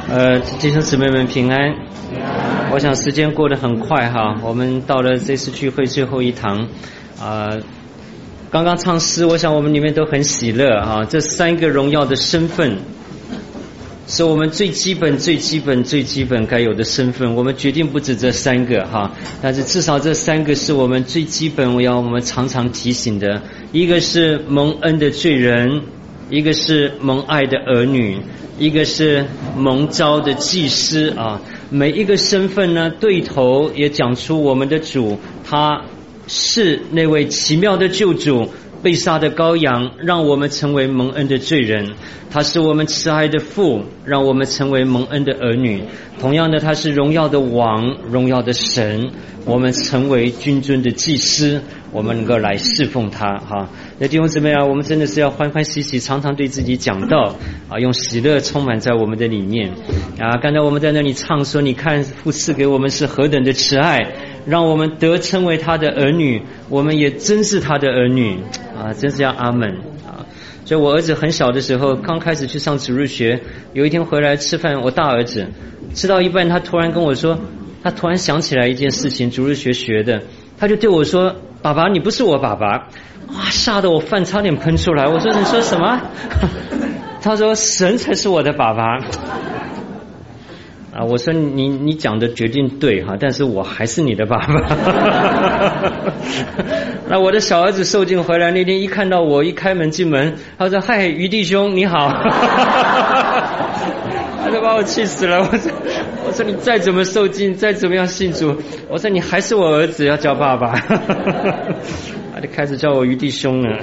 弟兄姊妹们平安。我想时间过得很快哈，我们到了这次聚会最后一堂刚刚唱诗，我想我们里面都很喜乐啊。这三个荣耀的身份是我们最基本该有的身份，我们决定不止这三个哈，但是至少这三个是我们最基本我们常常提醒的。一个是蒙恩的罪人，一个是蒙爱的儿女，一个是蒙召的祭司啊。每一个身份呢，对头也讲出我们的主，他是那位奇妙的救主，被杀的羔羊，让我们成为蒙恩的罪人。他是我们慈爱的父，让我们成为蒙恩的儿女。同样的，他是荣耀的王，荣耀的神，我们成为君尊的祭司，我们能够来侍奉他哈。那弟兄姊妹啊，我们真的是要欢欢喜喜，常常对自己讲道啊，用喜乐充满在我们的里面啊。刚才我们在那里唱说，你看父赐给我们是何等的慈爱，让我们得称为他的儿女，我们也真是他的儿女啊，真是要阿们啊。所以我儿子很小的时候，刚开始去上主日学，有一天回来吃饭，我大儿子吃到一半，他突然跟我说，他突然想起来一件事情，主日学学的，他就对我说，爸爸，你不是我爸爸。哇，吓得我饭差点喷出来。我说，你说什么？他说，神才是我的爸爸。啊，我说你讲的决定对哈，但是我还是你的爸爸。那我的小儿子受尽回来那天，一看到我，一开门进门，他说，嗨，于弟兄你好。他就把我气死了。我说你再怎么受尽，再怎么样信主，我说你还是我儿子，要叫爸爸。他就开始叫我于弟兄了。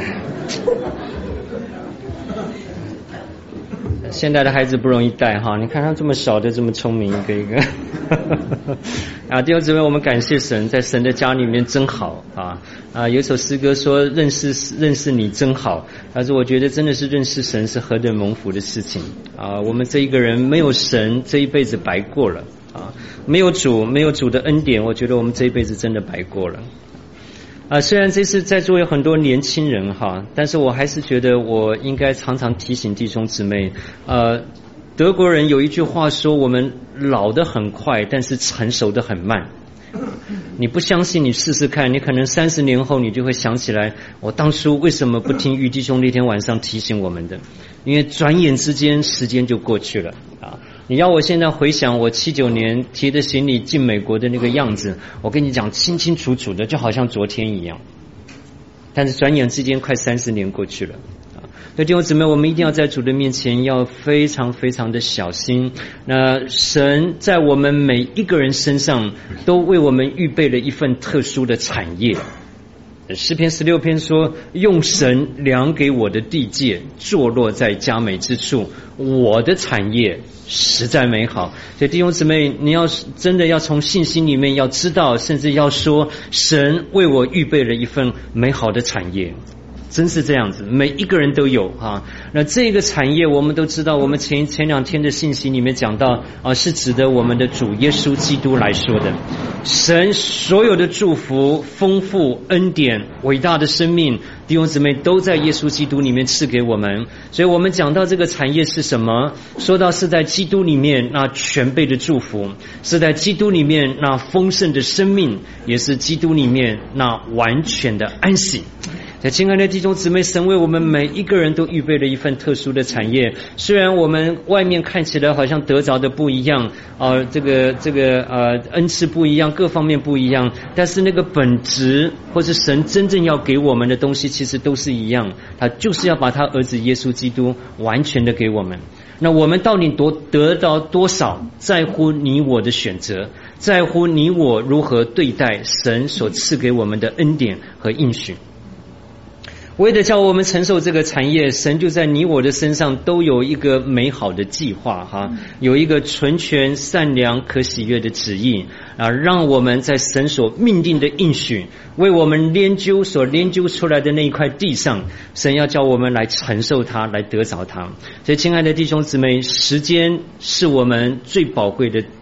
现在的孩子不容易带哈，你看他这么小的这么聪明，一个一个。啊，弟兄姊妹，我们感谢神，在神的家里面真好啊！有一首诗歌说认识你真好，但是我觉得真的是认识神是何等蒙福的事情啊！我们这一个人没有神，这一辈子白过了啊！没有主的恩典，我觉得我们这一辈子真的白过了。虽然这次在座有很多年轻人哈，但是我还是觉得我应该常常提醒弟兄姊妹，德国人有一句话说，我们老得很快，但是成熟得很慢。你不相信，你试试看，你可能30年后你就会想起来，我当初为什么不听于弟兄那天晚上提醒我们的？因为转眼之间时间就过去了啊！你要我现在回想我79年提着行李进美国的那个样子，我跟你讲清清楚楚的，就好像昨天一样。但是转眼之间快30年过去了啊！所以弟兄姊妹，我们一定要在主的面前要非常非常的小心。那神在我们每一个人身上都为我们预备了一份特殊的产业。诗篇16篇说，用神量给我的地界，坐落在佳美之处，我的产业实在美好。所以弟兄姊妹，你要真的要从信心里面要知道，甚至要说，神为我预备了一份美好的产业。真是这样子，每一个人都有啊。那这个产业我们都知道，我们前2天的信息里面讲到啊，是指的我们的主耶稣基督来说的。神所有的祝福、丰富、恩典、伟大的生命，弟兄姊妹都在耶稣基督里面赐给我们。所以我们讲到这个产业是什么，说到是在基督里面那全备的祝福，是在基督里面那丰盛的生命，也是基督里面那完全的安息。亲爱的弟兄姊妹，神为我们每一个人都预备了一份特殊的产业。虽然我们外面看起来好像得着的不一样，这个恩赐不一样，各方面不一样，但是那个本质或是神真正要给我们的东西，其实都是一样。他就是要把他儿子耶稣基督完全的给我们。那我们到底得到多少，在乎你我的选择，在乎你我如何对待神所赐给我们的恩典和应许。为了叫我们承受这个产业，神就在你我的身上都有一个美好的计划哈，有一个纯全、善良、可喜悦的旨意啊，让我们在神所命定的应许，为我们研究出来的那一块地上，神要叫我们来承受它，来得着它。所以亲爱的弟兄姊妹，时间是我们最宝贵的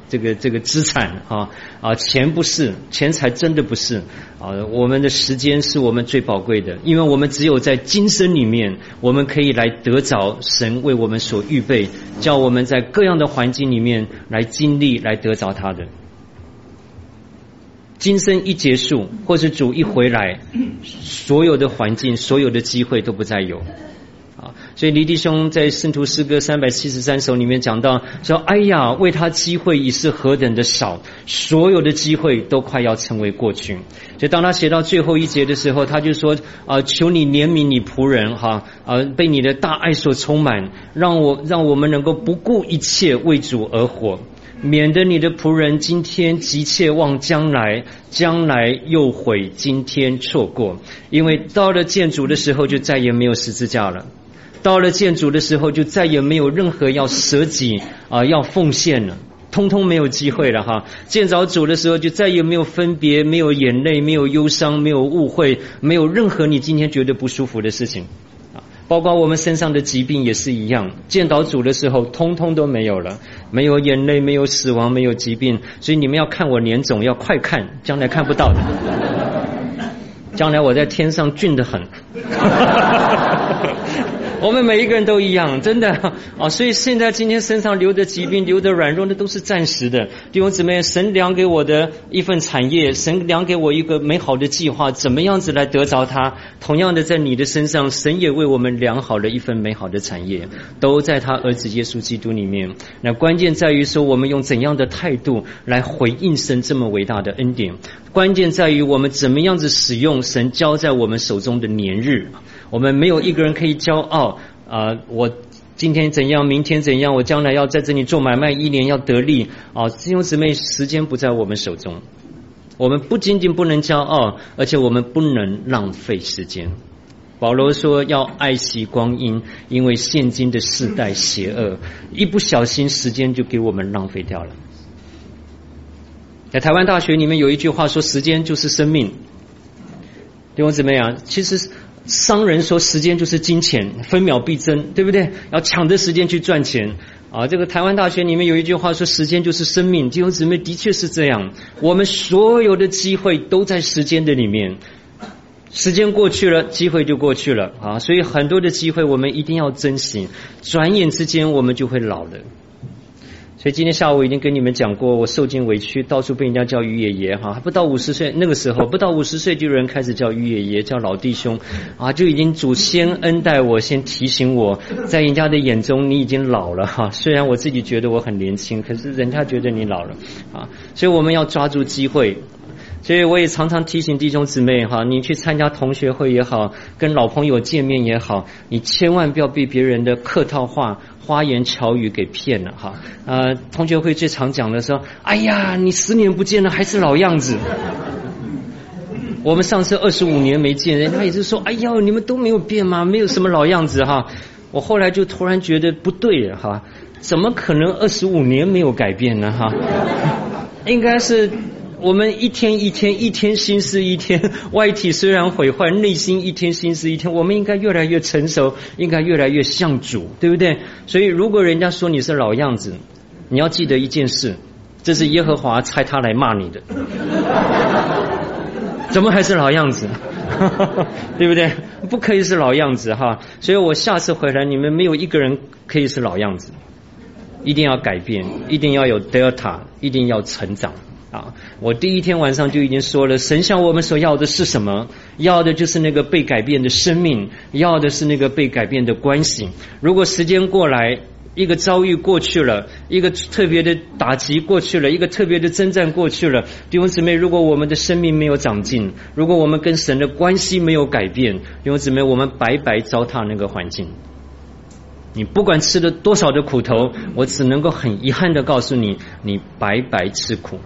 这个资产钱不是，钱财真的不是我们的时间是我们最宝贵的，因为我们只有在今生里面，我们可以来得着神为我们所预备，叫我们在各样的环境里面来经历，来得着他的。今生一结束，或是主一回来，所有的环境，所有的机会都不再有所以黎弟兄在圣徒诗歌373首里面讲到说，哎呀，为他机会已是何等的少，所有的机会都快要成为过去。所以当他写到最后一节的时候，他就说求你怜悯你仆人被你的大爱所充满，让我们能够不顾一切为主而活，免得你的仆人今天急切望将来，将来又悔今天错过。因为到了见主的时候，就再也没有十字架了，到了见主的时候，就再也没有任何要舍己要奉献了，通通没有机会了见着主的时候，就再也没有分别，没有眼泪，没有忧伤，没有误会，没有任何你今天觉得不舒服的事情包括我们身上的疾病也是一样，见到主的时候通通都没有了，没有眼泪，没有死亡，没有疾病。所以你们要看我年肿，要快看，将来看不到的将来我在天上俊得很我们每一个人都一样，真的所以现在今天身上流的疾病，流的软弱，那都是暂时的。弟兄姊妹，神量给我的一份产业，神量给我一个美好的计划，怎么样子来得着它？同样的，在你的身上，神也为我们量好了一份美好的产业，都在他儿子耶稣基督里面。那关键在于说，我们用怎样的态度来回应神这么伟大的恩典，关键在于我们怎么样子使用神交在我们手中的年日。我们没有一个人可以骄傲我今天怎样，明天怎样，我将来要在这里做买卖，1年要得利弟兄姊妹，时间不在我们手中，我们不仅仅不能骄傲，而且我们不能浪费时间。保罗说要爱惜光阴，因为现今的世代邪恶，一不小心时间就给我们浪费掉了。在台湾大学里面有一句话说，时间就是生命。弟兄姊妹其实商人说时间就是金钱，分秒必争，对不对？要抢着时间去赚钱这个台湾大学里面有一句话说，时间就是生命。弟兄姊妹，的确是这样，我们所有的机会都在时间的里面，时间过去了，机会就过去了所以很多的机会我们一定要珍惜，转眼之间我们就会老了。所以今天下午已经跟你们讲过，我受尽委屈，到处被人家叫于爷爷还不到50岁，那个时候不到50岁就有人开始叫于爷爷，叫老弟兄就已经主先恩待我，先提醒我，在人家的眼中你已经老了虽然我自己觉得我很年轻，可是人家觉得你老了所以我们要抓住机会。所以我也常常提醒弟兄姊妹你去参加同学会也好，跟老朋友见面也好，你千万不要被别人的客套话花言巧语给骗了同学会最常讲的说，哎呀，你10年不见了还是老样子我们上次25年没见，人家也是说，哎呀，你们都没有变吗？没有什么老样子我后来就突然觉得不对了怎么可能25年没有改变呢应该是我们一天一天心思一天，外体虽然毁坏，内心一天心思一天，我们应该越来越成熟，应该越来越像主，对不对？所以如果人家说你是老样子，你要记得一件事，这是耶和华差他来骂你的怎么还是老样子对不对？不可以是老样子所以我下次回来，你们没有一个人可以是老样子，一定要改变，一定要有 Delta， 一定要成长我第一天晚上就已经说了，神向我们所要的是什么？要的就是那个被改变的生命，要的是那个被改变的关系。如果时间过来，一个遭遇过去了，一个特别的打击过去了，一个特别的征战过去了，弟兄姊妹，如果我们的生命没有长进，如果我们跟神的关系没有改变，弟兄姊妹，我们白白糟蹋那个环境。你不管吃了多少的苦头，我只能够很遗憾的告诉你，你白白吃苦。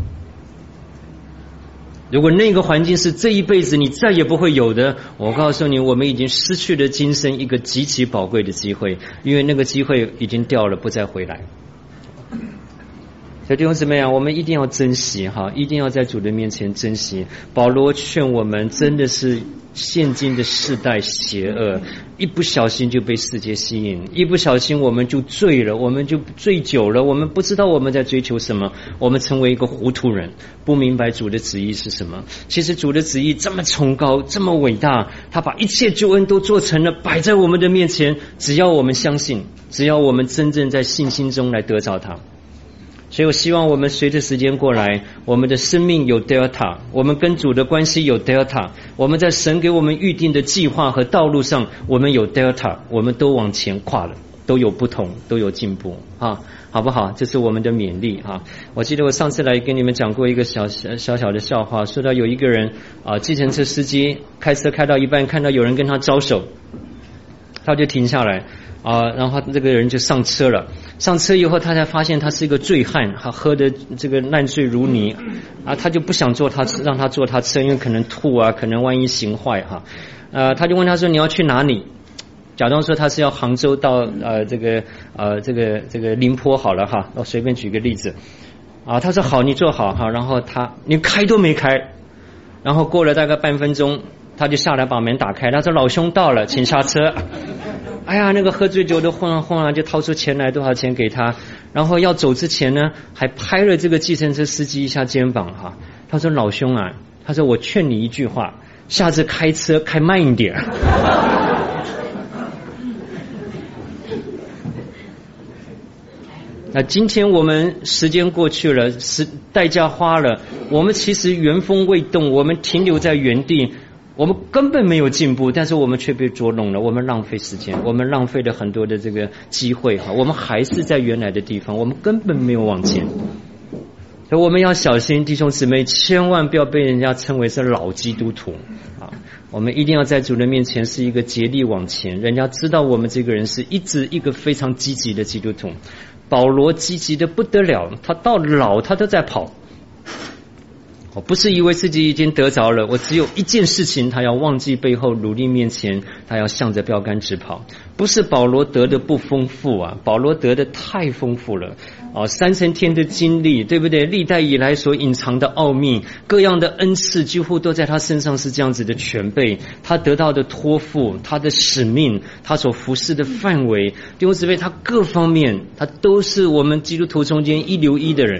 如果那个环境是这一辈子你再也不会有的，我告诉你，我们已经失去了今生一个极其宝贵的机会，因为那个机会已经掉了，不再回来。 所以弟兄姊妹啊，我们一定要珍惜哈，一定要在主的面前珍惜。保罗劝我们，真的是现今的世代邪恶，一不小心就被世界吸引，一不小心我们就醉了，我们就醉酒了，我们不知道我们在追求什么，我们成为一个糊涂人，不明白主的旨意是什么。其实主的旨意这么崇高，这么伟大，他把一切救恩都做成了，摆在我们的面前，只要我们相信，只要我们真正在信心中来得着他。所以我希望我们随着时间过来，我们的生命有 delta， 我们跟主的关系有 delta， 我们在神给我们预定的计划和道路上，我们有 delta， 我们都往前跨了，都有不同，都有进步啊，好不好？这是我们的勉励啊！我记得我上次来跟你们讲过一个小小的笑话，说到有一个人啊，计程车司机开车开到一半，看到有人跟他招手，他就停下来。然后这个人就上车了。上车以后，他才发现他是一个醉汉，他喝的这个烂醉如泥啊，他就不想让他坐他车，因为可能吐啊，可能万一行坏哈。他就问他说：“你要去哪里？”假装说他是要杭州到这个宁波好了哈。我随便举个例子啊，他说好，你坐好哈。然后你开都没开，然后过了大概半分钟，他就下来把门打开，他说：“老兄到了，请下车。”哎呀，那个喝醉酒的晃啊晃啊，就掏出钱来，多少钱给他，然后要走之前呢，还拍了这个计程车司机一下肩膀哈。他说：“老兄啊，他说我劝你一句话，下次开车开慢一点。”那今天我们时间过去了，代价花了，我们其实原封未动，我们停留在原地。我们根本没有进步，但是我们却被捉弄了，我们浪费时间，我们浪费了很多的这个机会哈，我们还是在原来的地方，我们根本没有往前。所以我们要小心，弟兄姊妹，千万不要被人家称为是老基督徒啊！我们一定要在主的面前是一个竭力往前，人家知道我们这个人是一个非常积极的基督徒。保罗积极的不得了，他到老他都在跑。我不是以为自己已经得着了，我只有一件事情，他要忘记背后，努力面前，他要向着标杆直跑。不是保罗得的不丰富啊，保罗得的太丰富了，3层天的经历，对不对？历代以来所隐藏的奥秘，各样的恩赐几乎都在他身上是这样子的全备。他得到的托付，他的使命，他所服侍的范围，弟兄姊妹，他各方面他都是我们基督徒中间一流一的人。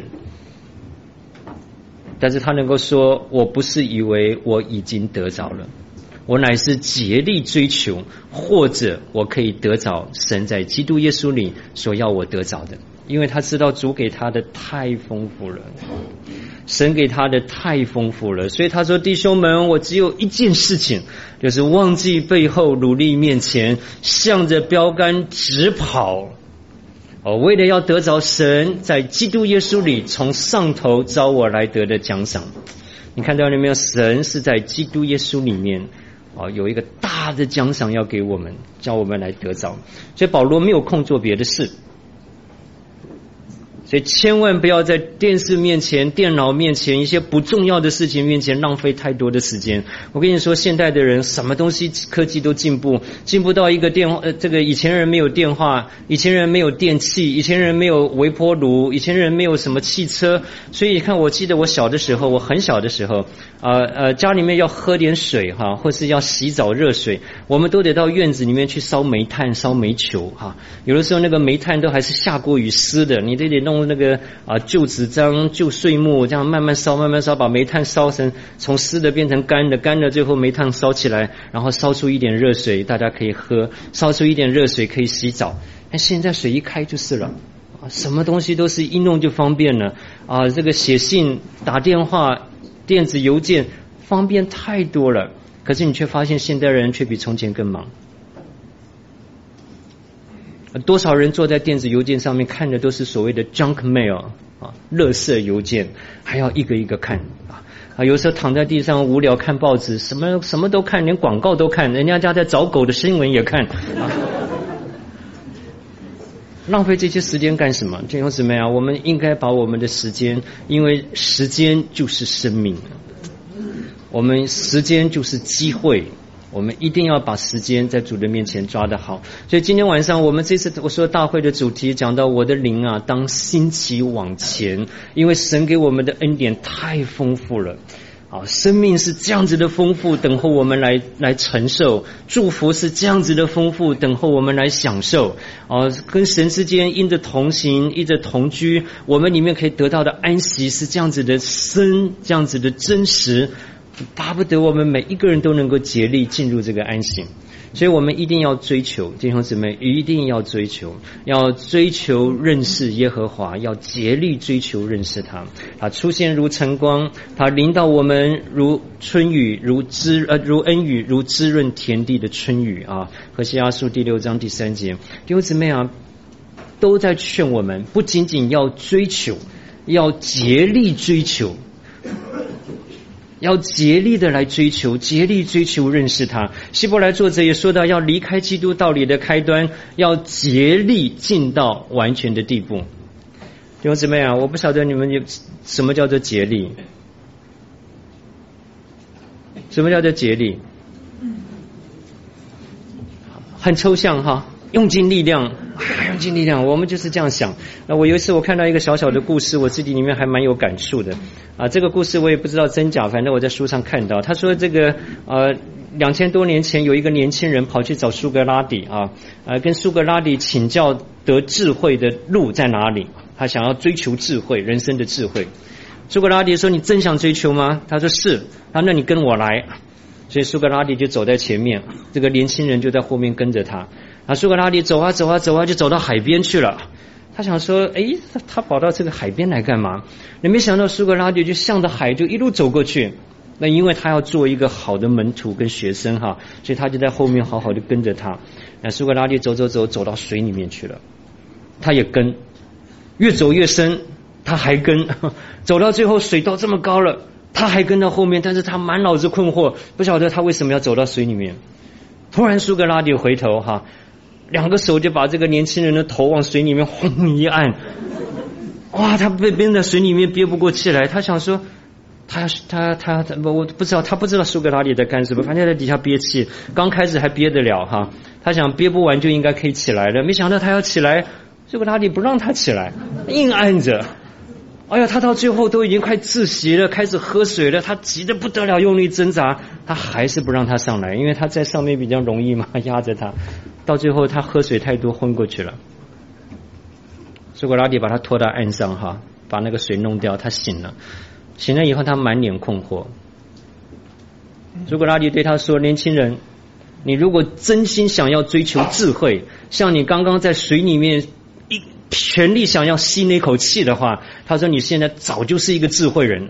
但是他能够说，我不是以为我已经得着了，我乃是竭力追求，或者我可以得着神在基督耶稣里所要我得着的。因为他知道主给他的太丰富了，神给他的太丰富了，所以他说：弟兄们，我只有一件事情，就是忘记背后，努力面前，向着标杆直跑。为了要得着神在基督耶稣里从上头招我来得的奖赏。你看到了没有？神是在基督耶稣里面有一个大的奖赏要给我们，叫我们来得着。所以保罗没有空做别的事，所以千万不要在电视面前、电脑面前、一些不重要的事情面前浪费太多的时间。我跟你说，现代的人什么东西科技都进步到一个电话，这个以前人没有电话，以前人没有电器，以前人没有微波炉，以前人没有什么汽车。所以你看，我记得我小的时候，我很小的时候，家里面要喝点水哈，或是要洗澡热水，我们都得到院子里面去烧煤炭、烧煤球哈。有的时候那个煤炭都还是下过雨湿的，你得弄那个旧纸张、旧碎木，这样慢慢烧，把煤炭烧成从湿的变成干的，干的最后煤炭烧起来，然后烧出一点热水，大家可以喝；烧出一点热水可以洗澡。但现在水一开就是了，什么东西都是一弄就方便了这个写信、打电话、电子邮件方便太多了。可是你却发现现代人却比从前更忙。多少人坐在电子邮件上面看的都是所谓的 junk mail 垃圾邮件，还要一个一个看有时候躺在地上无聊看报纸，什么都看，连广告都看，人家在找狗的新闻也看浪费这些时间干什么？弟兄姊妹我们应该把我们的时间，因为时间就是生命，我们时间就是机会， 我们一定要把时间在主的面前抓得好。所以今天晚上我们这次我说大会的主题讲到我的灵啊，当兴起往前，因为神给我们的恩典太丰富了。生命是这样子的丰富，等候我们来承受；祝福是这样子的丰富，等候我们来享受。跟神之间因着同行，因着同居，我们里面可以得到的安息是这样子的深，这样子的真实。巴不得我们每一个人都能够竭力进入这个安息。所以我们一定要追求，弟兄姊妹一定要追求认识耶和华，要竭力追求认识他。他出现如晨光，他临到我们如春雨，如恩雨，如滋润田地的春雨啊。何西阿书第6章第3节，弟兄姊妹啊，都在劝我们，不仅仅要追求，要竭力追求。要竭力的来追求，竭力追求认识他。希伯来作者也说到，要离开基督道理的开端，要竭力进到完全的地步。弟兄姊妹啊，我不晓得你们有什么叫做竭力？什么叫做竭力？很抽象哈，用尽力量，用尽力量，我们就是这样想。那我有一次我看到一个小小的故事，我自己里面还蛮有感触的。这个故事我也不知道真假，反正我在书上看到。他说这个2000多年前有一个年轻人跑去找苏格拉底跟苏格拉底请教得智慧的路在哪里。他想要追求智慧，人生的智慧。苏格拉底说：“你真想追求吗？”他说：“是。”那你跟我来。所以苏格拉底就走在前面，这个年轻人就在后面跟着他。苏格拉底走啊走啊走啊，就走到海边去了。他想说，他跑到这个海边来干嘛？你没想到苏格拉底就向着海就一路走过去。那因为他要做一个好的门徒跟学生哈，所以他就在后面好好的跟着他。那苏格拉底走到水里面去了，他也跟，越走越深，他还跟，走到最后水到这么高了，他还跟到后面，但是他满脑子困惑，不晓得他为什么要走到水里面。突然苏格拉底回头哈。2个手就把这个年轻人的头往水里面轰一按，哇！他被憋在水里面憋不过气来，他想说，我不知道，他不知道苏格拉底在干什么，反正在底下憋气，刚开始还憋得了哈，他想憋不完就应该可以起来了，没想到他要起来，苏格拉底不让他起来，硬按着。哎呀，他到最后都已经快窒息了，开始喝水了，他急得不得了，用力挣扎，他还是不让他上来，因为他在上面比较容易嘛，压着他。到最后他喝水太多昏过去了。苏格拉底把他拖到岸上哈，把那个水弄掉，他醒了。醒了以后他满脸困惑。苏格拉底对他说：“年轻人，你如果真心想要追求智慧，像你刚刚在水里面全力想要吸那口气的话，他说你现在早就是一个智慧人。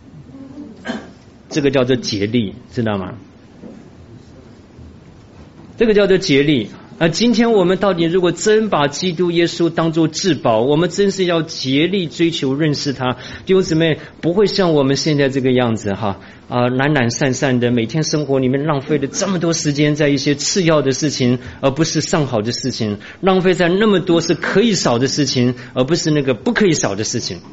这个叫做竭力，知道吗？这个叫做竭力。今天我们到底如果真把基督耶稣当作至宝，我们真是要竭力追求认识他。弟兄姊妹，不会像我们现在这个样子哈，懒懒散散的，每天生活里面浪费了这么多时间在一些次要的事情，而不是上好的事情，浪费在那么多是可以少的事情，而不是那个不可以少的事情。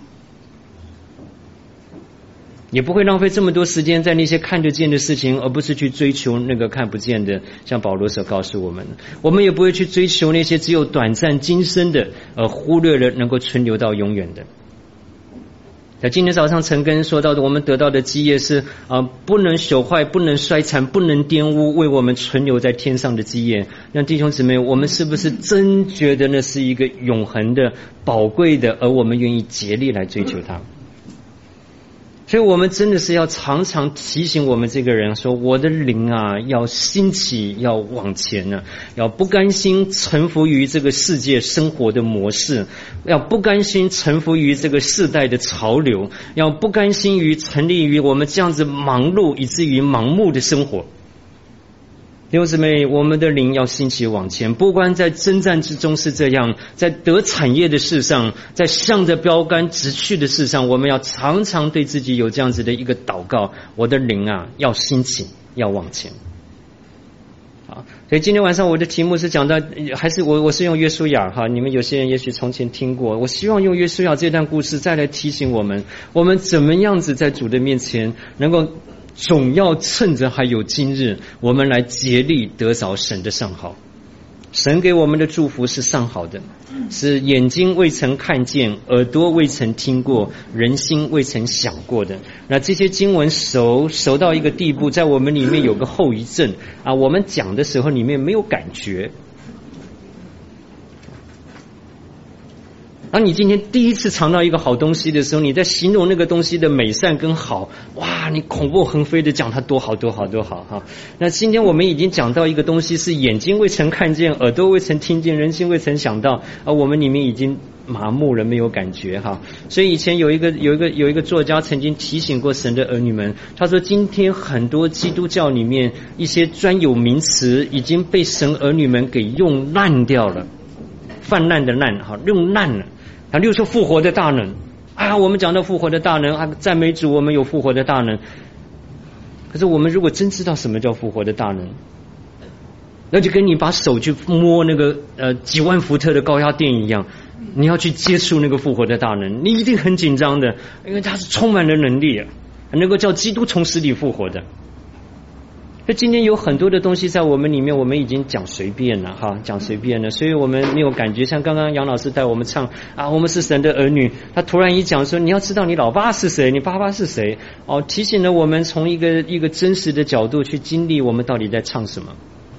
也不会浪费这么多时间在那些看得见的事情，而不是去追求那个看不见的，像保罗所告诉我们的。我们也不会去追求那些只有短暂今生的，而忽略了能够存留到永远的。在今天早上陈根说到的，我们得到的基业是不能朽坏，不能衰残，不能玷污，为我们存留在天上的基业。让弟兄姊妹，我们是不是真觉得那是一个永恒的、宝贵的，而我们愿意竭力来追求它？所以我们真的是要常常提醒我们这个人说，我的灵啊要兴起，要往前呢，要不甘心臣服于这个世界生活的模式，要不甘心臣服于这个世代的潮流，要不甘心于成立于我们这样子忙碌以至于盲目的生活。弟兄姊妹，我们的灵要兴起往前，不管在征战之中是这样，在得产业的事上，在向着标杆直去的事上，我们要常常对自己有这样子的一个祷告，我的灵啊要兴起，要往前。所以今天晚上我的题目是讲到，还是我是用约书亚哈，你们有些人也许从前听过，我希望用约书亚这段故事再来提醒我们怎么样子在主的面前能够总要趁着还有今日，我们来竭力得着神的上好。神给我们的祝福是上好的，是眼睛未曾看见，耳朵未曾听过，人心未曾想过的。那这些经文熟到一个地步，在我们里面有个后遗症啊，我们讲的时候里面没有感觉。当你今天第一次尝到一个好东西的时候，你在形容那个东西的美善跟好，哇，你口沫横飞的讲它多好多好多好哈。那今天我们已经讲到一个东西是眼睛未曾看见，耳朵未曾听见，人心未曾想到，我们里面已经麻木了，没有感觉哈。所以以前有一个作家曾经提醒过神的儿女们，他说今天很多基督教里面一些专有名词已经被神儿女们给用烂掉了，泛滥的滥哈，用烂了。例如说复活的大能啊，我们讲到复活的大能啊，赞美主，我们有复活的大能。可是我们如果真知道什么叫复活的大能，那就跟你把手去摸那个几万伏特的高压电一样，你要去接触那个复活的大能，你一定很紧张的，因为它是充满了能力，能够叫基督从死里复活的。那今天有很多的东西在我们里面，我们已经讲随便了哈，讲随便了，所以我们没有感觉。像刚刚杨老师带我们唱啊，我们是神的儿女，他突然一讲说你要知道你老爸是谁，你爸爸是谁，提醒了我们从一个真实的角度去经历我们到底在唱什么。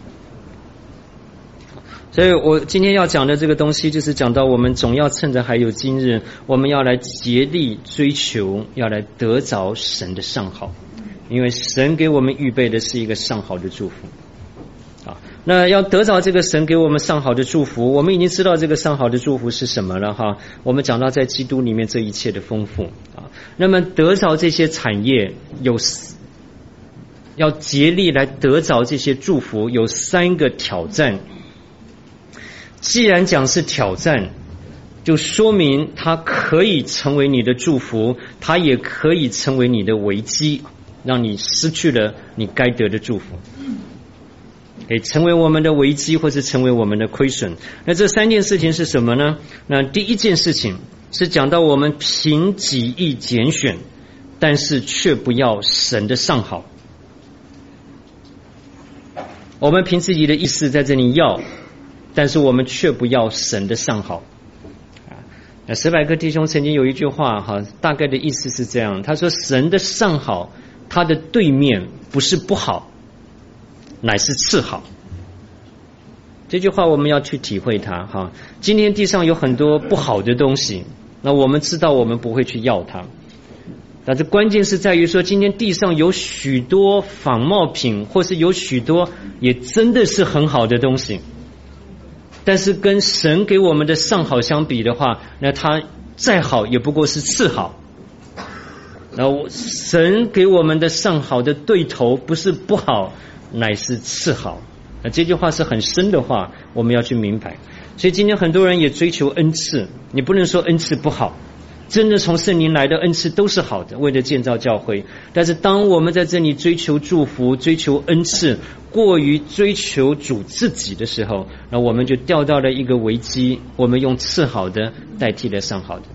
所以我今天要讲的这个东西，就是讲到我们总要趁着还有今日，我们要来竭力追求，要来得着神的上好。因为神给我们预备的是一个上好的祝福啊，那要得着这个神给我们上好的祝福，我们已经知道这个上好的祝福是什么了哈。我们讲到在基督里面这一切的丰富啊，那么得着这些产业要竭力来得着这些祝福，有3个挑战。既然讲是挑战，就说明它可以成为你的祝福，它也可以成为你的危机，让你失去了你该得的祝福，可以成为我们的危机，或是成为我们的亏损。那这3件事情是什么呢？那第一件事情是讲到我们凭己意拣选，但是却不要神的上好。我们凭自己的意思在这里要，但是我们却不要神的上好。史百克弟兄曾经有一句话哈，大概的意思是这样，他说神的上好，它的对面不是不好，乃是次好。这句话我们要去体会它哈。今天地上有很多不好的东西，那我们知道我们不会去要它，但是关键是在于说，今天地上有许多仿冒品，或是有许多也真的是很好的东西，但是跟神给我们的上好相比的话，那它再好也不过是次好。然后神给我们的上好的对头不是不好，乃是次好。这句话是很深的话，我们要去明白。所以今天很多人也追求恩赐，你不能说恩赐不好，真的从圣灵来的恩赐都是好的，为了建造教会。但是当我们在这里追求祝福，追求恩赐，过于追求主自己的时候，那我们就掉到了一个危机，我们用次好的代替了上好的。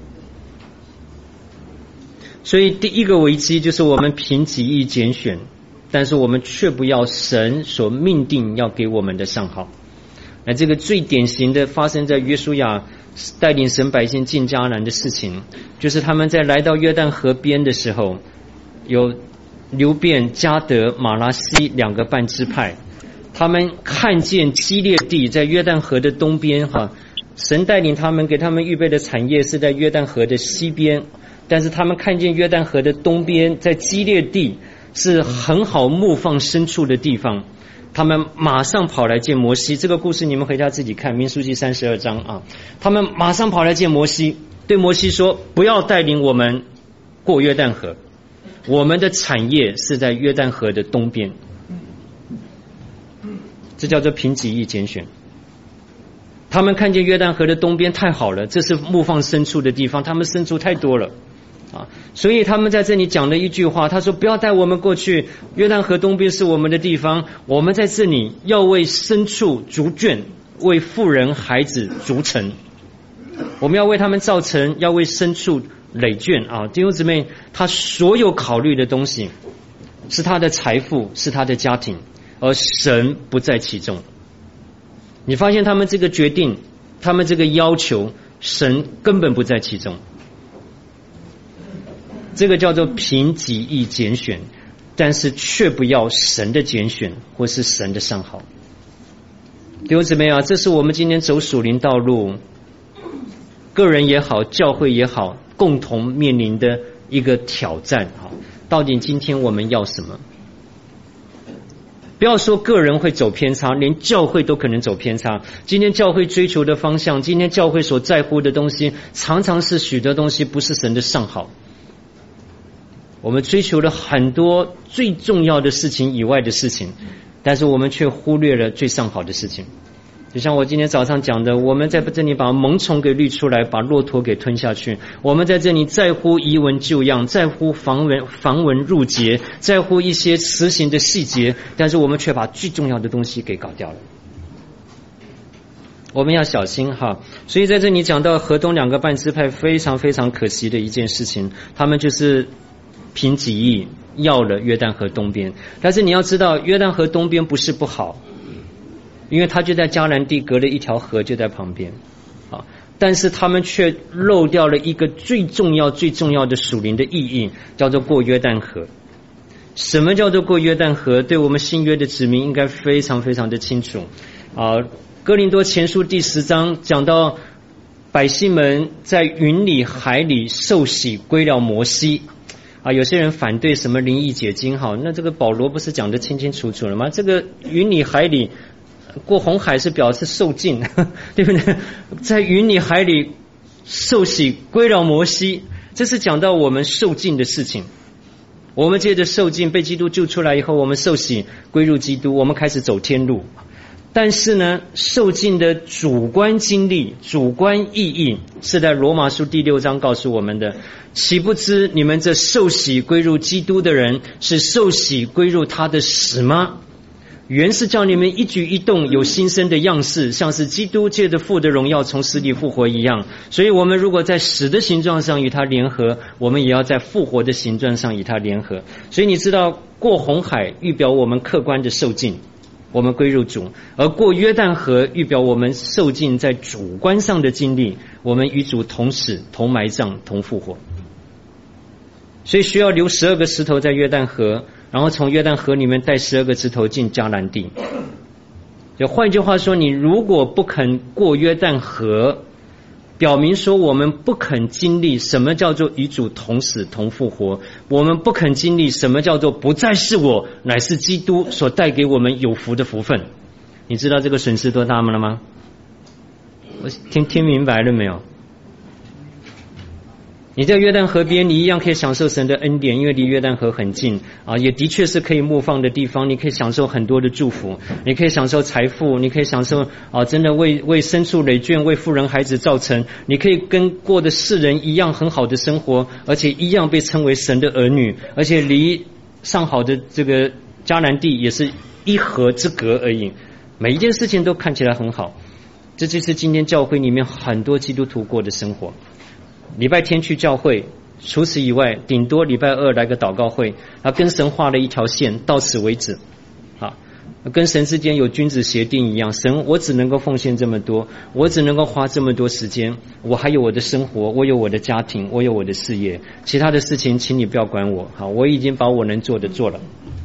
所以第一个危机就是我们凭己意拣选，但是我们却不要神所命定要给我们的上好。那这个最典型的发生在约书亚带领神百姓进迦南的事情，就是他们在来到约旦河边的时候，有流便、迦得、马拿西2个半支派，他们看见基列地在约旦河的东边哈，神带领他们给他们预备的产业是在约旦河的西边，但是他们看见约旦河的东边在基列地是很好牧放牲畜的地方，他们马上跑来见摩西。这个故事你们回家自己看，民数记32章啊。他们马上跑来见摩西，对摩西说，不要带领我们过约旦河，我们的产业是在约旦河的东边。这叫做凭己意拣选。他们看见约旦河的东边太好了，这是牧放牲畜的地方，他们牲畜太多了啊，所以他们在这里讲了一句话，他说不要带我们过去，约旦河东边是我们的地方，我们在这里要为牲畜筑圈，为妇人孩子筑城，我们要为他们造城，要为牲畜垒圈啊。弟兄姊妹，他所有考虑的东西是他的财富，是他的家庭，而神不在其中。你发现他们这个决定，他们这个要求，神根本不在其中。这个叫做凭己意拣选，但是却不要神的拣选或是神的上好。弟兄姊妹啊，这是我们今天走属灵道路，个人也好，教会也好，共同面临的一个挑战。到底今天我们要什么？不要说个人会走偏差，连教会都可能走偏差。今天教会追求的方向，今天教会所在乎的东西，常常是许多东西不是神的上好。我们追求了很多最重要的事情以外的事情，但是我们却忽略了最上好的事情。就像我今天早上讲的，我们在这里把萌虫给滤出来，把骆驼给吞下去。我们在这里在乎遗文旧样，在乎繁文缛节，在乎一些词行的细节，但是我们却把最重要的东西给搞掉了。我们要小心哈。所以在这里讲到河东两个半支派非常非常可惜的一件事情，他们就是凭己意要了约旦河东边。但是你要知道，约旦河东边不是不好，因为他就在迦南地，隔了一条河就在旁边啊，但是他们却漏掉了一个最重要最重要的属灵的意义，叫做过约旦河。什么叫做过约旦河？对我们新约的子民应该非常非常的清楚啊。哥林多前书第10章讲到百姓们在云里海里受洗归了摩西啊，有些人反对什么灵意解经，好，那这个保罗不是讲得清清楚楚了吗？这个云里海里过红海是表示受尽，对不对？在云里海里受洗归了摩西，这是讲到我们受尽的事情。我们借着受尽被基督救出来以后，我们受洗归入基督，我们开始走天路。但是呢，受尽的主观经历、主观意义是在罗马书第6章告诉我们的。岂不知你们这受洗归入基督的人，是受洗归入他的死吗？原是叫你们一举一动有新生的样式，像是基督借着父的荣耀从死里复活一样。所以我们如果在死的形状上与他联合，我们也要在复活的形状上与他联合。所以你知道，过红海预表我们客观的受尽，我们归入主；而过约旦河预表我们受尽在主观上的经历，我们与主同死、同埋葬、同复活。所以需要留12个石头在约旦河，然后从约旦河里面带12个石头进迦南地。就换句话说，你如果不肯过约旦河，表明说我们不肯经历什么叫做与主同死同复活，我们不肯经历什么叫做不再是我，乃是基督所带给我们有福的福分。你知道这个损失多大了吗？我听明白了没有？你在约旦河边，你一样可以享受神的恩典，因为离约旦河很近啊，也的确是可以牧放的地方，你可以享受很多的祝福，你可以享受财富，你可以享受啊，真的为牲畜累圈，为妇人孩子造成，你可以跟过的世人一样很好的生活，而且一样被称为神的儿女，而且离上好的这个迦南地也是一河之隔而已，每一件事情都看起来很好。这就是今天教会里面很多基督徒过的生活。礼拜天去教会，除此以外顶多礼拜2来个祷告会，跟神画了一条线，到此为止啊，跟神之间有君子协定一样，神我只能够奉献这么多，我只能够花这么多时间，我还有我的生活，我有我的家庭，我有我的事业，其他的事情请你不要管我，好，我已经把我能做的做了。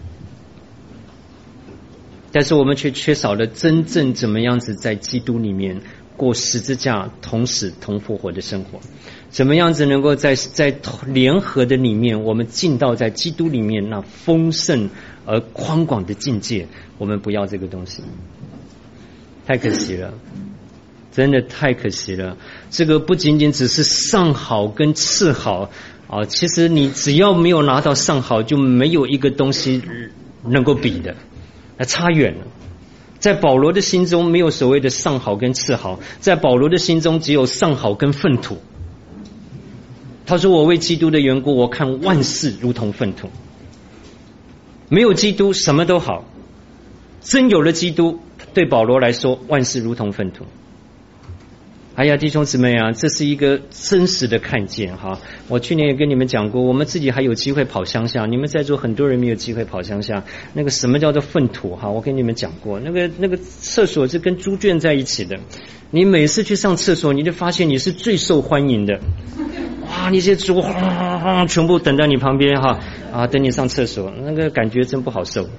但是我们却缺少了真正怎么样子在基督里面过十字架同死同复活的生活，怎么样子能够在联合的里面，我们进到在基督里面那丰盛而宽广的境界。我们不要这个东西，太可惜了，真的太可惜了。这个不仅仅只是上好跟次好啊，其实你只要没有拿到上好，就没有一个东西能够比的，差远了。在保罗的心中没有所谓的上好跟次好，在保罗的心中只有上好跟粪土。他说我为基督的缘故，我看万事如同粪土。没有基督什么都好，真有了基督，对保罗来说万事如同粪土。 哎呀，弟兄姊妹啊，这是一个真实的看见哈。我去年也跟你们讲过，我们自己还有机会跑乡下，你们在座很多人没有机会跑乡下。那个什么叫做粪土哈？我跟你们讲过，那个厕所是跟猪圈在一起的。你每次去上厕所，你就发现你是最受欢迎的。哇，那些猪全部等在你旁边哈啊，等你上厕所，那个感觉真不好受。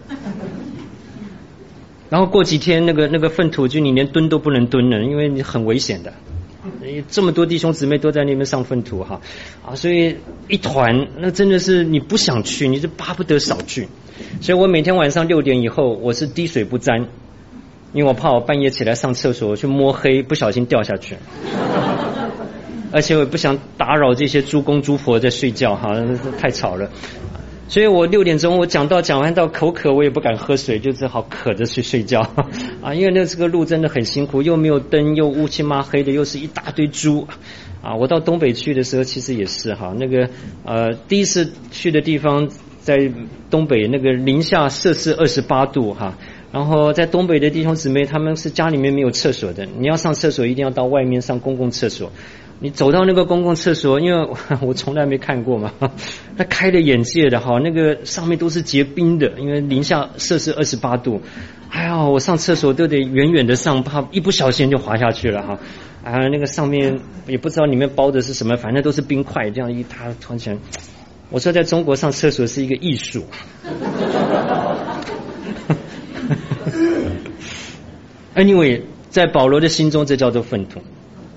然后过几天那个粪土就你连蹲都不能蹲了，因为你很危险的。这么多弟兄姊妹都在那边上粪土哈啊，所以一团那真的是你不想去，你就巴不得少去。所以我每天晚上6点以后我是滴水不沾，因为我怕我半夜起来上厕所去摸黑不小心掉下去。而且我不想打扰这些猪公猪婆在睡觉哈，太吵了。所以我6点钟我讲完到口渴，我也不敢喝水，就只好渴着去睡觉啊。因为这个路真的很辛苦，又没有灯，又乌漆嘛黑的，又是一大堆猪啊。我到东北去的时候其实也是哈，那个第一次去的地方在东北，那个零下摄氏28度哈。然后在东北的弟兄姊妹他们是家里面没有厕所的，你要上厕所一定要到外面上公共厕所。你走到那个公共厕所，因为我从来没看过嘛，那开了眼界的哈，那个上面都是结冰的，因为零下摄氏28度，哎呀，我上厕所都得远远的上，怕一不小心就滑下去了哈。啊，那个上面也不知道里面包的是什么，反正都是冰块，这样一塌团起来。我说在中国上厕所是一个艺术。Anyway， 在保罗的心中，这叫做粪土。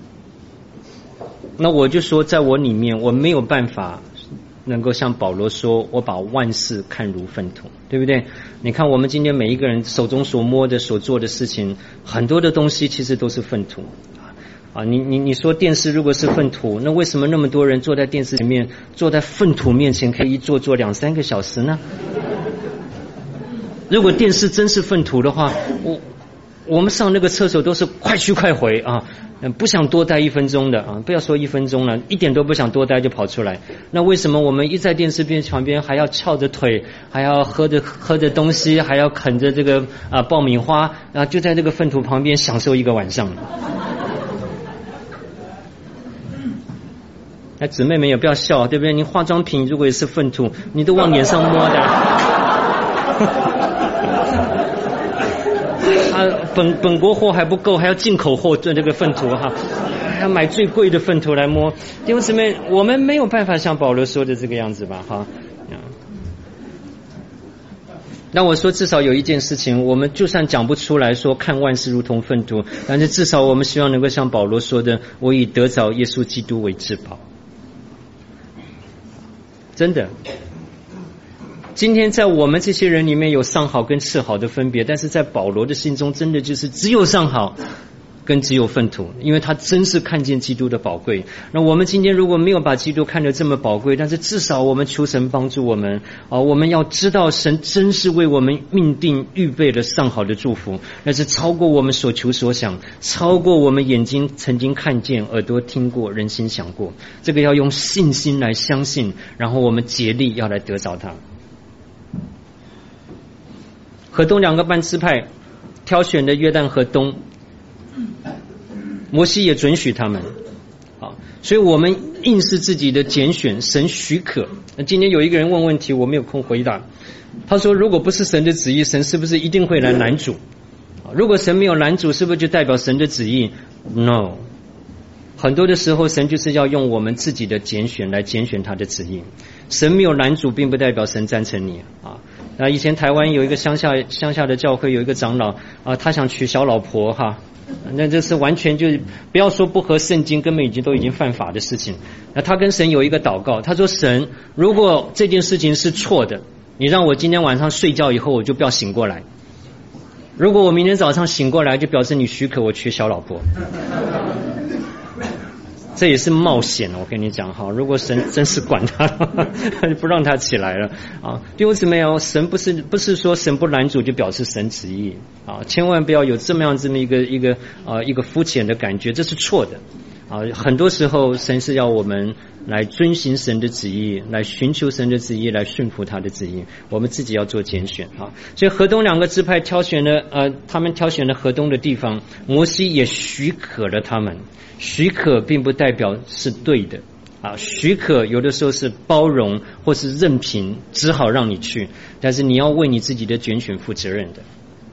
那我就说，在我里面，我没有办法能够像保罗说，我把万事看如粪土，对不对？你看，我们今天每一个人手中所摸的、所做的事情，很多的东西其实都是粪土啊。你说电视如果是粪土，那为什么那么多人坐在电视前面，坐在粪土面前可以一坐2-3个小时呢？如果电视真是粪土的话，我们上那个厕所都是快去快回啊，不想多待1分钟的啊，不要说1分钟了，一点都不想多待就跑出来。那为什么我们一在电视旁边还要翘着腿，还要喝着东西，还要啃着这个爆米花啊，就在这个粪土旁边享受一个晚上？那姊妹们也不要笑，对不对？你化妆品如果也是粪土，你都往脸上摸的。本国货还不够，还要进口货的这个粪土哈，还要买最贵的粪土来摸。弟兄姊妹，我们没有办法像保罗说的这个样子吧哈。那我说至少有一件事情，我们就算讲不出来说看万事如同粪土，但是至少我们希望能够像保罗说的，我以得着耶稣基督为至宝。真的。今天在我们这些人里面有上好跟次好的分别，但是在保罗的心中真的就是只有上好跟只有粪土，因为他真是看见基督的宝贵。那我们今天如果没有把基督看得这么宝贵，但是至少我们求神帮助我们我们要知道神真是为我们命定预备了上好的祝福，那是超过我们所求所想，超过我们眼睛曾经看见，耳朵听过，人心想过。这个要用信心来相信，然后我们竭力要来得着它。河东2个半支派挑选的约旦河东，摩西也准许他们所以我们硬是自己的拣选，神许可。那今天有一个人问问题，我没有空回答。他说如果不是神的旨意，神是不是一定会来拦阻？如果神没有拦阻，是不是就代表神的旨意？ No， 很多的时候神就是要用我们自己的拣选来拣选他的旨意。神没有拦阻并不代表神赞成你那以前台湾有一个乡下的教会有一个长老他想娶小老婆那这是完全就不要说不合圣经，根本都已经犯法的事情。那他跟神有一个祷告，他说神，如果这件事情是错的，你让我今天晚上睡觉以后我就不要醒过来，如果我明天早上醒过来，就表示你许可我娶小老婆。这也是冒险，我跟你讲如果神真是管他就不让他起来了弟兄姊妹神不是说神不拦阻就表示神旨意千万不要有这么一个肤浅的感觉，这是错的很多时候神是要我们来遵行神的旨意，来寻求神的旨意，来顺服他的旨意，我们自己要做拣选所以河东2个支派他们挑选了河东的地方，摩西也许可了他们。许可并不代表是对的许可有的时候是包容或是任凭，只好让你去，但是你要为你自己的拣选负责任的。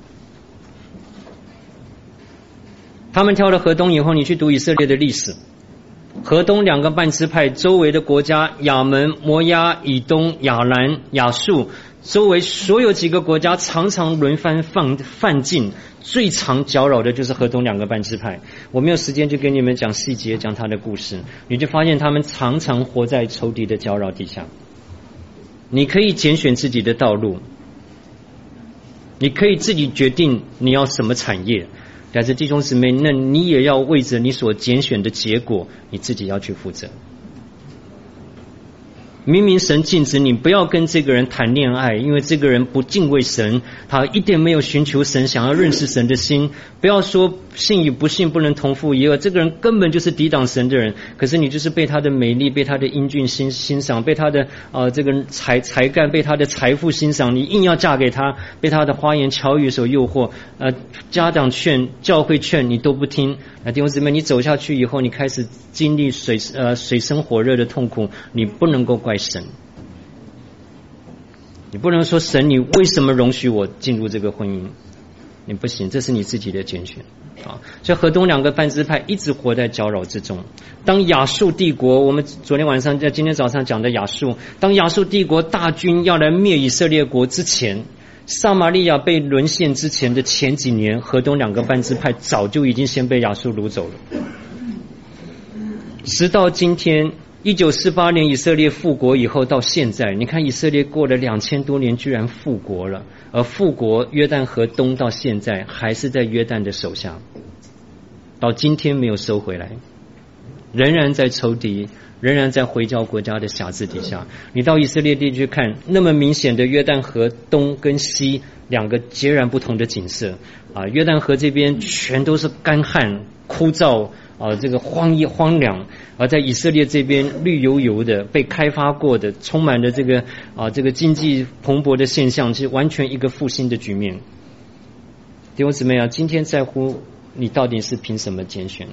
他们挑了河东以后，你去读以色列的历史，河东2个半支派周围的国家，亚门、摩押、以东、亚兰、亚述，周围所有几个国家常常轮番犯境，最常搅扰的就是河东2个半支派。我没有时间就跟你们讲细节，讲他的故事，你就发现他们常常活在仇敌的搅扰底下。你可以拣选自己的道路，你可以自己决定你要什么产业，但是弟兄姊妹，那你也要为着你所拣选的结果，你自己要去负责。明明神禁止你不要跟这个人谈恋爱，因为这个人不敬畏神，他一点没有寻求神，想要认识神的心。不要说信与不信不能同父异母，这个人根本就是抵挡神的人，可是你就是被他的美丽，被他的英俊欣赏，被他的这个才干，被他的财富欣赏，你硬要嫁给他，被他的花言巧语所诱惑，家长劝，教会劝，你都不听。弟兄姊妹，你走下去以后，你开始经历水深火热的痛苦，你不能够怪神，你不能说神你为什么容许我进入这个婚姻，你不行，这是你自己的拣选所以河东2个半支派一直活在搅扰之中。当亚述帝国，我们昨天晚上在今天早上讲的亚述，当亚述帝国大军要来灭以色列国之前，撒玛利亚被沦陷之前的前几年，河东2个半支派早就已经先被亚述掳走了。直到今天1948年以色列复国以后到现在，你看以色列过了2000多年居然复国了，而复国约旦河东到现在还是在约旦的手下，到今天没有收回来，仍然在仇敌，仍然在回教国家的辖制底下。你到以色列地区看，那么明显的约旦河东跟西2个截然不同的景色约旦河这边全都是干旱枯燥这个荒凉，而在以色列这边绿油油的，被开发过的，充满了这个经济蓬勃的现象，是完全一个复兴的局面。弟兄姊妹今天在乎你到底是凭什么拣选？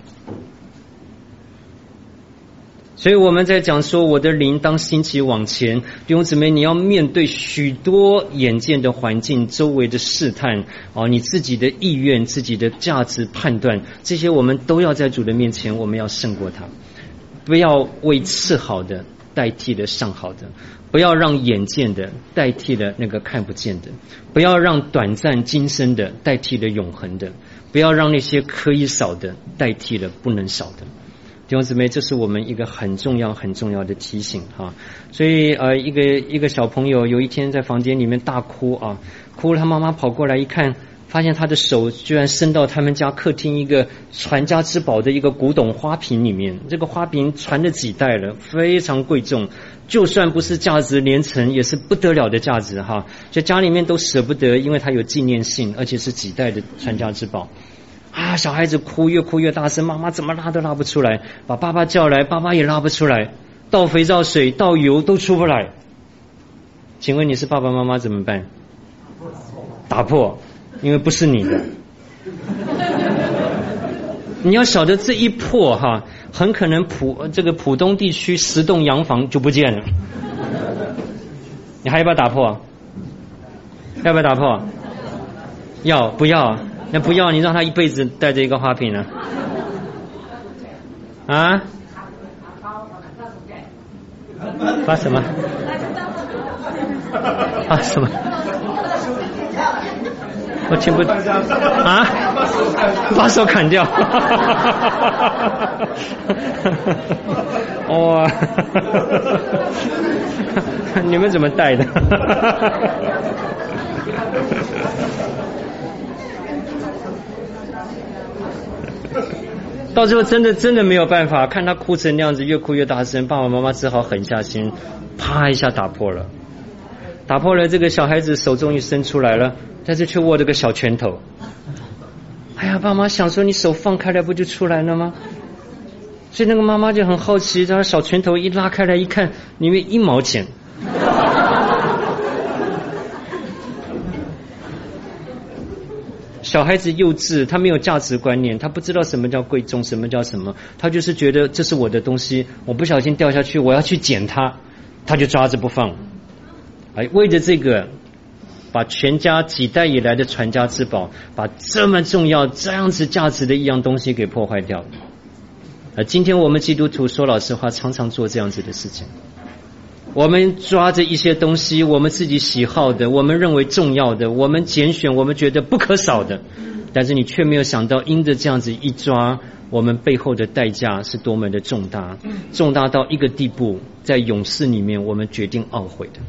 所以我们在讲说，我的灵当兴起往前。弟兄姊妹，你要面对许多眼见的环境，周围的试探你自己的意愿，自己的价值判断，这些我们都要在主的面前，我们要胜过它。不要为次好的代替了上好的，不要让眼见的代替了那个看不见的，不要让短暂今生的代替了永恒的，不要让那些可以少的代替了不能少的。弟兄姊妹，这是我们一个很重要的提醒所以一个小朋友有一天在房间里面大哭哭了，他妈妈跑过来一看，发现他的手居然伸到他们家客厅一个传家之宝的一个古董花瓶里面。这个花瓶传了几代了，非常贵重，就算不是价值连城也是不得了的价值所以家里面都舍不得，因为它有纪念性，而且是几代的传家之宝小孩子哭，越哭越大声，妈妈怎么拉都拉不出来，把爸爸叫来，爸爸也拉不出来，倒肥皂水倒油都出不来。请问你是爸爸妈妈怎么办？打破，因为不是你的。你要晓得这一破很可能浦东地区10栋洋房就不见了。你还要不要打破？要不要打破？要不要？那不要，你让他一辈子带着一个花瓶呢？发什么？什么？我听不把手砍掉。哇！你们怎么带的？到最后真的没有办法，看他哭成那样子，越哭越大声，爸爸妈妈只好狠下心，啪一下打破了。这个小孩子手终于伸出来了，但是却握着个小拳头。哎呀，爸妈想说你手放开了不就出来了吗？ 所以那个妈妈就很好奇，她小拳头一拉开来一看，里面1毛钱。小孩子幼稚，他没有价值观念，他不知道什么叫贵重，什么叫什么，他就是觉得这是我的东西，我不小心掉下去，我要去捡它，他就抓着不放。为着这个，把全家几代以来的传家之宝，把这么重要、这样子价值的一样东西给破坏掉。今天我们基督徒说老实话，常常做这样子的事情。我们抓着一些东西，我们自己喜好的，我们认为重要的，我们拣选，我们觉得不可少的，但是你却没有想到，因着这样子一抓，我们背后的代价是多么的重大，重大到一个地步，在永世里面我们决定懊悔的。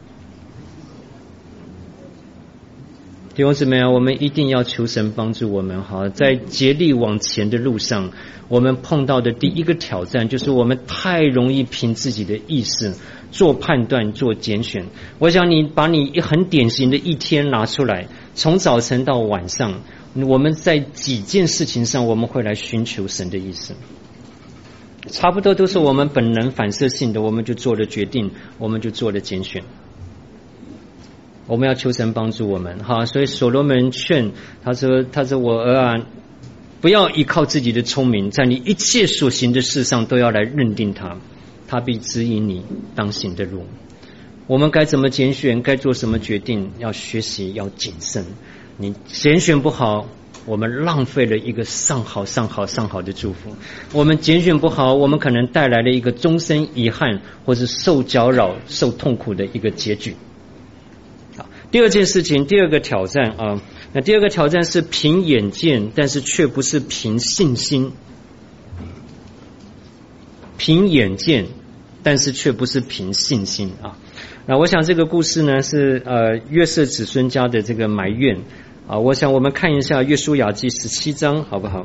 弟兄姊妹啊，我们一定要求神帮助我们哈，在竭力往前的路上，我们碰到的第一个挑战就是我们太容易凭自己的意识做判断、做拣选。我想你把你很典型的一天拿出来，从早晨到晚上，我们在几件事情上我们会来寻求神的意思，差不多都是我们本能反射性的，我们就做了决定，我们就做了拣选。我们要求神帮助我们哈，所以所罗门劝他说我儿啊，不要依靠自己的聪明，在你一切所行的事上都要来认定他必指引你当行的路。我们该怎么拣选，该做什么决定，要学习，要谨慎。你拣选不好，我们浪费了一个上好的祝福；我们拣选不好，我们可能带来了一个终身遗憾，或是受搅扰、受痛苦的一个结局。第二件事情，第二个挑战啊，那第二个挑战是凭眼见，但是却不是凭信心。凭眼见，但是却不是凭信心啊。那我想这个故事呢是约瑟子孙家的这个埋怨啊。我想我们看一下约书亚记17章好不好？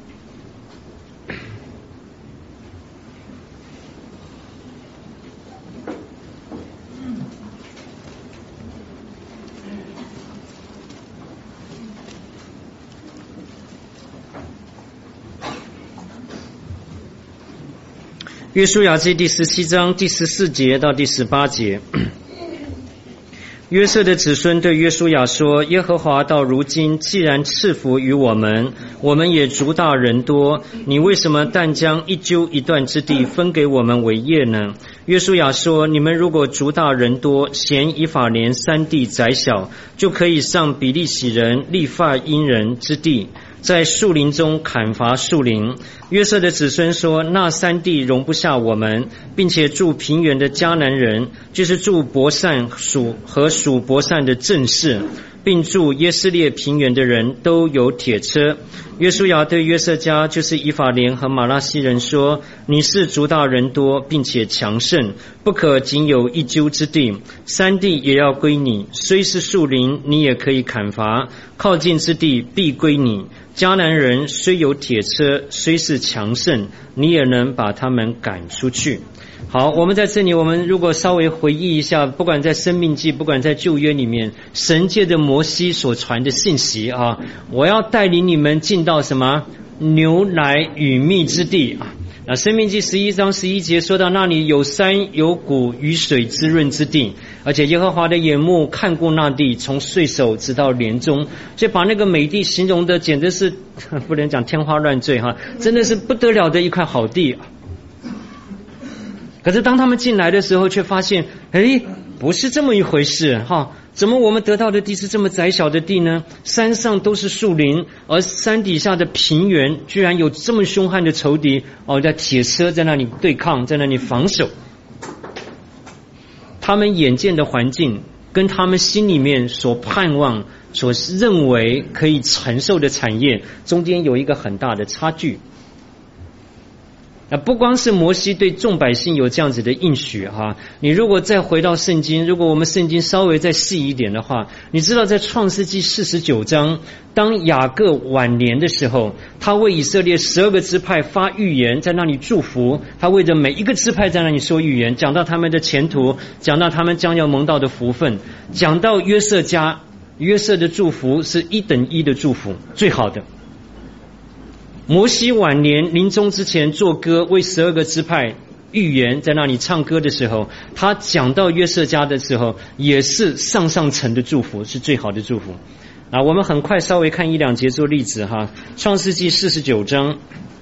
约书亚记第17章第14节到第18节，约瑟的子孙对约书亚说：耶和华到如今既然赐福于我们，我们也族大人多，你为什么但将一揪一段之地分给我们为业呢？约书亚说：你们如果族大人多，嫌以法莲山地窄小，就可以上比利洗人、利法因人之地，在树林中砍伐树林。约瑟的子孙说：那山地容不下我们，并且住平原的迦南人，就是住伯善和属伯善的正士，并住耶斯列平原的人都有铁车。约书亚对约瑟家，就是以法莲和马拉西人说：你是族大人多，并且强盛，不可仅有一揪之地，山地也要归你，虽是树林，你也可以砍伐，靠近之地必归你。迦南人虽有铁车，虽是强盛，你也能把他们赶出去。好，我们在这里，我们如果稍微回忆一下，不管在申命记，不管在旧约里面，神借着摩西所传的信息啊，我要带领你们进到什么牛奶与蜜之地啊。那申命记11章11节说到，那里有山有谷，雨水滋润之地，而且耶和华的眼目看顾那地，从岁首直到年终，所以把那个美地形容的简直是不能讲天花乱坠哈，真的是不得了的一块好地。可是当他们进来的时候，却发现不是这么一回事哈。怎么我们得到的地是这么窄小的地呢？山上都是树林，而山底下的平原居然有这么凶悍的仇敌在铁车在那里对抗，在那里防守。他们眼见的环境跟他们心里面所盼望、所认为可以承受的产业中间有一个很大的差距。不光是摩西对众百姓有这样子的应许哈，你如果再回到圣经，如果我们圣经稍微再细一点的话，你知道在创世纪49章，当雅各晚年的时候，他为以色列12个支派发预言，在那里祝福，他为着每一个支派在那里说预言，讲到他们的前途，讲到他们将要蒙到的福分，讲到约瑟家，约瑟的祝福是1等1的祝福，最好的。 摩西晚年临终之前做歌，为12个支派预言，在那里唱歌的时候，他讲到约瑟家的时候，也是上层的祝福，是最好的祝福。我们很快稍微看1-2节做例子哈。创世纪49章，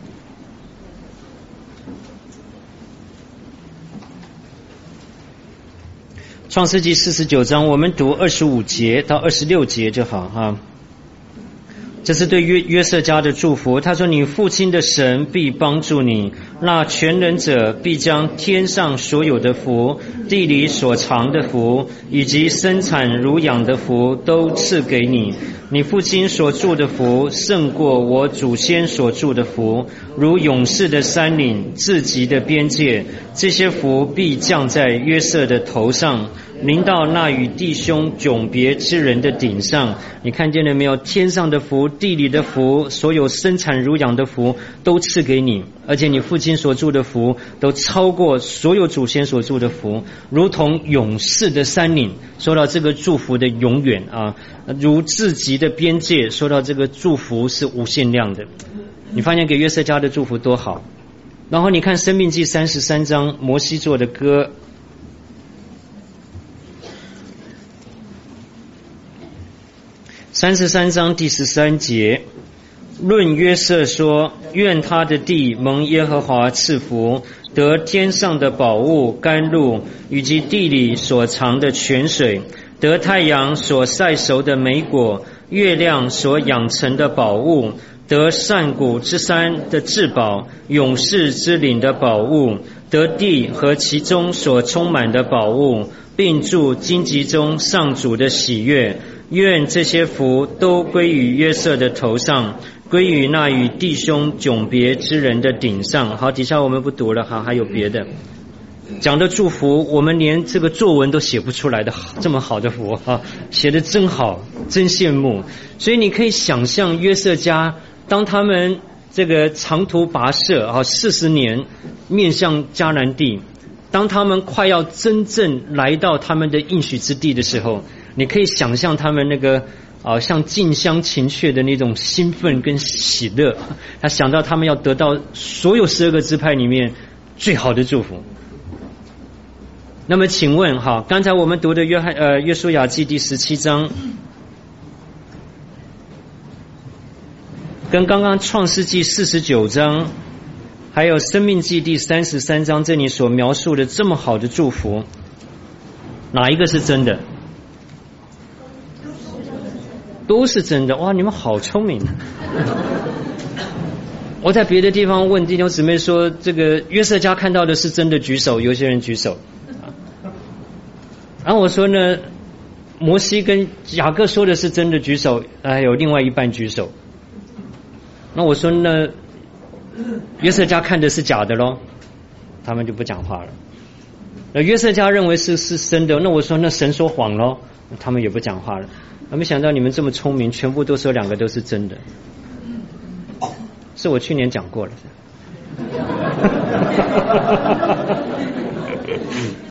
创世纪49章，我们读25节到26节就好哈。这是对约瑟家的祝福。他说：你父亲的神必帮助你，那全能者必将天上所有的福，地里所藏的福，以及生产乳养的福都赐给你。你父亲所住的福胜过我祖先所住的福，如勇士的山岭，至极的边界。这些福必降在约瑟的头上，临到那与弟兄迥别之人的顶上。你看见了没有？天上的福，地里的福，所有生产乳养的福都赐给你，而且你父亲所住的福都超过所有祖先所住的福，如同勇士的山岭。说到这个祝福的永远如至极的边界，说到这个祝福是无限量的。你发现给约瑟家的祝福多好。然后你看申命记33章，摩西做的歌。33章第13节，论约瑟说：愿他的地蒙耶和华赐福，得天上的宝物甘露，以及地里所藏的泉水，得太阳所晒熟的美果，月亮所养成的宝物，得善谷之山的至宝，勇士之岭的宝物，得地和其中所充满的宝物，并住荆棘中上主的喜悦。愿这些福都归于约瑟的头上，归于那与弟兄迥别之人的顶上。好，底下我们不读了哈，还有别的讲的祝福，我们连这个作文都写不出来的这么好的福写得真好，真羡慕。所以你可以想象约瑟家，当他们这个长途跋涉40年面向迦南地，当他们快要真正来到他们的应许之地的时候，你可以想象他们那个像近乡情怯的那种兴奋跟喜乐。他想到他们要得到所有12个支派里面最好的祝福。那么请问刚才我们读的约书亚记第17章跟刚刚创世纪49章还有生命记第33章这里所描述的这么好的祝福，哪一个是真的？都是真的。哇，你们好聪明。我在别的地方问弟兄姊妹说，这个约瑟家看到的是真的举手，有些人举手。然后我说呢，摩西跟雅各说的是真的举手，有另外一半举手。那我说呢，约瑟家看的是假的咯，他们就不讲话了。约瑟家认为是真的，那我说那神说谎咯，他们也不讲话了。没想到你们这么聪明，全部都说2个都是真的。是我去年讲过了。